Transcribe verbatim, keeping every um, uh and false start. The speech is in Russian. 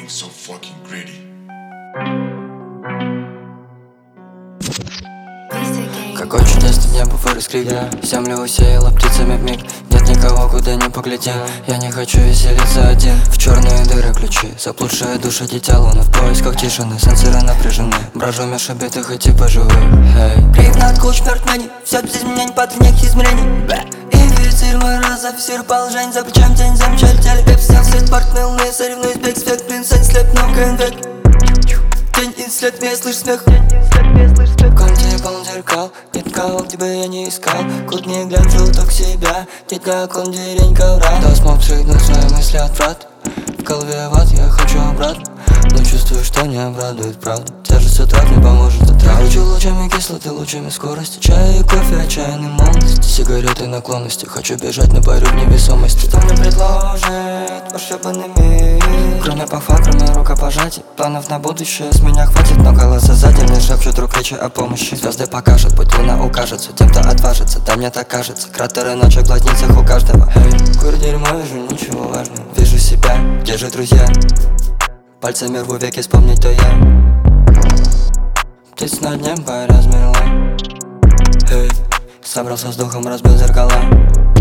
being so fucking greedy. Какой чудесный небо вырос крик, землю усеяла птицами вмиг. Нет никого, куда не погляди. Я не хочу веселиться один. В черные дыры ключи, заблудшая душа, дитя луны. В поисках тишины, сенсоры напряжены. Брожу меж убитых и типа живых. Hey. Крик над куч мертвений, все без изменений, подлинных измерений. Инфицир мой разов, сир положень, за плечом тень замечали теле. Пеп снял свет, партнелный, соревнуюсь, бег, свет, принцесс, слеп, но век. День и след, меня слышь смех. В комнате полон зеркал, нет кого, где я не искал. Куда не глянь, желток себя, нет как он дерень ковра. Да смог прыгнуть свои мысли от врат. В голове в ад, я хочу обратно, но чувствую, что не обрадует правда. Тяжесть утрат не поможет от раны. Хочу лучами кислоты, лучами скорости. Чай и кофе, отчаянной молодости. Сигареты наклонности, хочу бежать, но парю в невесомости. Что мне предложит пошибанный мир? Кроме пафа, кроме рукопожатий. Планов на будущее с меня хватит, но голоса сзади мне шепчут рук речи о помощи. Звезды покажут, путь луна укажется тем, кто отважится, да мне так кажется. Кратеры ночи в глазницах у каждого. Hey. Курю дерьмо, вижу ничего важного. Вижу себя, где же друзья? Пальцами рву веки, вспомнить то я. Птиц над небом размерла. Hey. Собрался с духом, разбил зеркала.